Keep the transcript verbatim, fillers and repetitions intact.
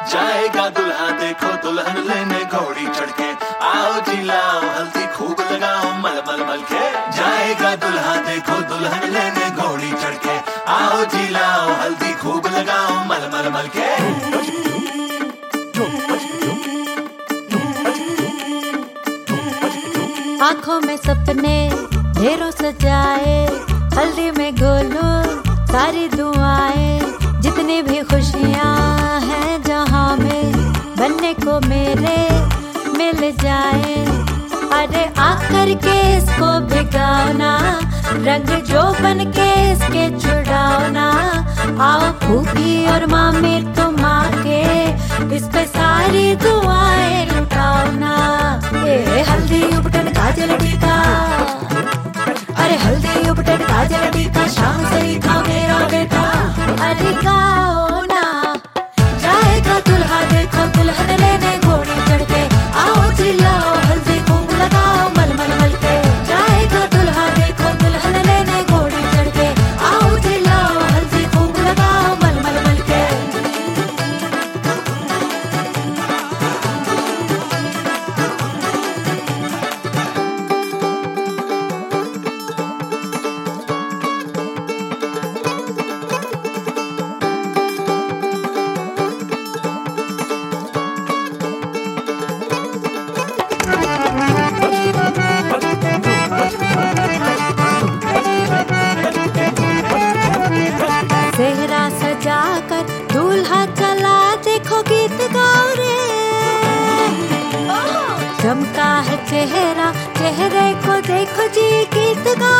जाएगा दुल्हा देखो दुल्हन लेने घोड़ी चढ़ के, आओ जी लाओ हल्दी खूब लगाओ मल मल मल के। जाएगा दुल्हा देखो दुल्हन लेने घोड़ी चढ़ के, आओ जी लाओ हल्दी खूब लगाओ मल मल मल के। आंखों में सपने ढेरों सजाए, हल्दी में घोलो सारी दुआएं, जितनी भी खुशियां हैं जहां में बनने को मेरे मिल जाए। अरे आकर के इसको भिगाओ ना, रंग जो बन के इसके छुड़ाओ ना। आओ फूफी और मामी तुम आके इस पे सारी दुआएं लुटाओ ना। ए हल्दी उपटन काजल टीका, अरे हल्दी उपटन काजल टीका, शाम से खाओ मेरा बेटा। अरे गाओ ना, जाएगा दुल्हा देखो दुल्हन लेने घोड़ी चढ़ के, आओ चिल्लाओ हल्दी खूब लगाओ मल मल मल के। जाएगा दुल्हा देखो दुल्हन लेने घोड़ी चढ़ के, आओ चिल्लाओ हल्दी खूब लगाओ मल मल मल के। सेहरा सजाकर दूल्हा चला देखो गीत गाओ रे। चमका है चेहरा, चेहरे को देखो जी गीत गाओ।